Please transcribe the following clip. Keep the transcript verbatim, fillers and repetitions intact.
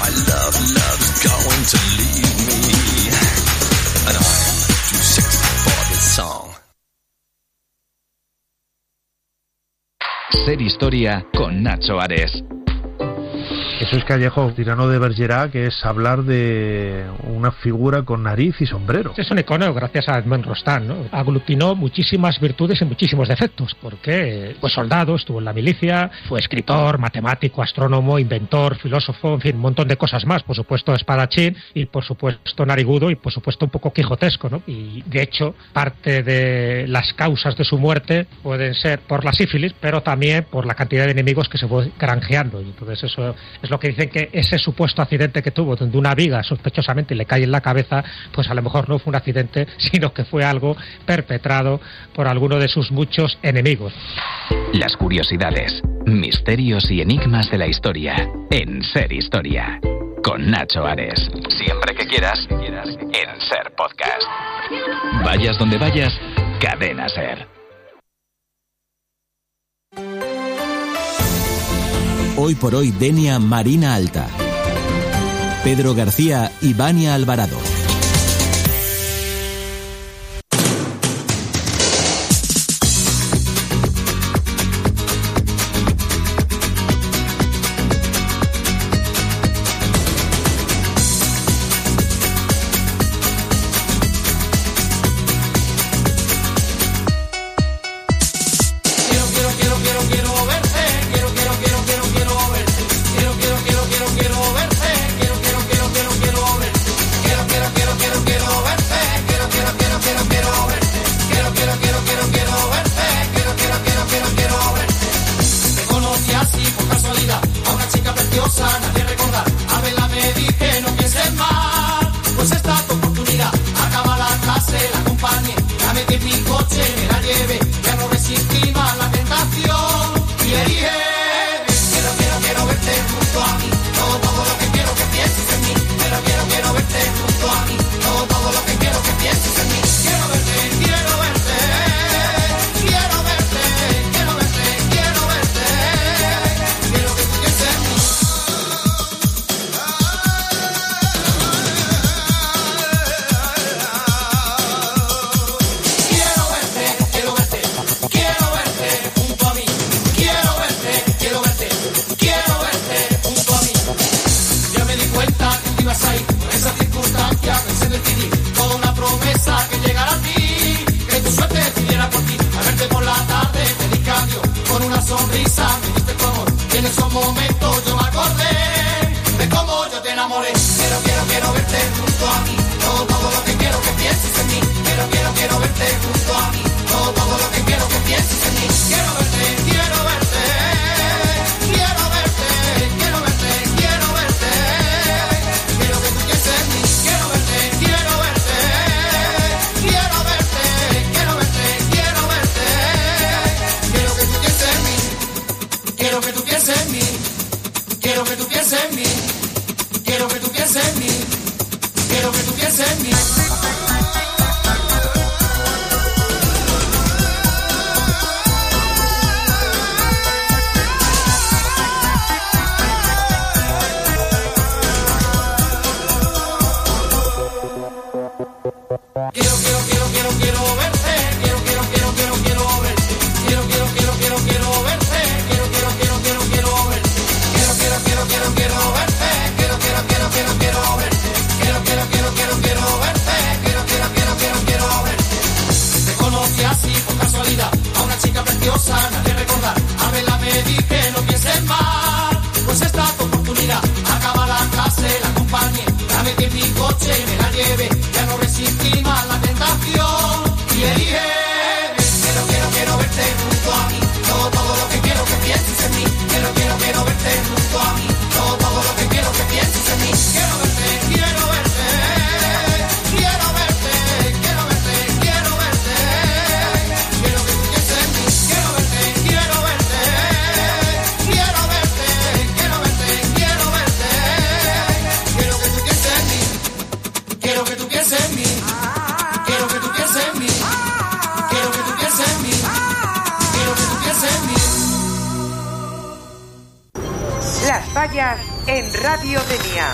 My love, love's going to leave me, and I'm too sexy for this song. Ser Historia con Nacho Ares. Eso es Callejo, tirano de Bergerac, que es hablar de una figura con nariz y sombrero. Es un icono gracias a Edmond Rostand, ¿no? Aglutinó muchísimas virtudes y muchísimos defectos, porque fue soldado, estuvo en la milicia, fue escritor, matemático, astrónomo, inventor, filósofo, en fin, un montón de cosas más. Por supuesto, espadachín y, por supuesto, narigudo y, por supuesto, un poco quijotesco, ¿no? Y, de hecho, parte de las causas de su muerte pueden ser por la sífilis, pero también por la cantidad de enemigos que se fue granjeando. Y entonces eso es lo que dicen, que ese supuesto accidente que tuvo, donde una viga sospechosamente le cae en la cabeza, pues a lo mejor no fue un accidente, sino que fue algo perpetrado por alguno de sus muchos enemigos. Las curiosidades, misterios y enigmas de la historia en Ser Historia con Nacho Ares. Siempre que quieras, en Ser Podcast. Vayas donde vayas, Cadena Ser. Hoy por hoy, Denia Marina Alta. Pedro García y Vania Alvarado. Las fallas en Radio Denia.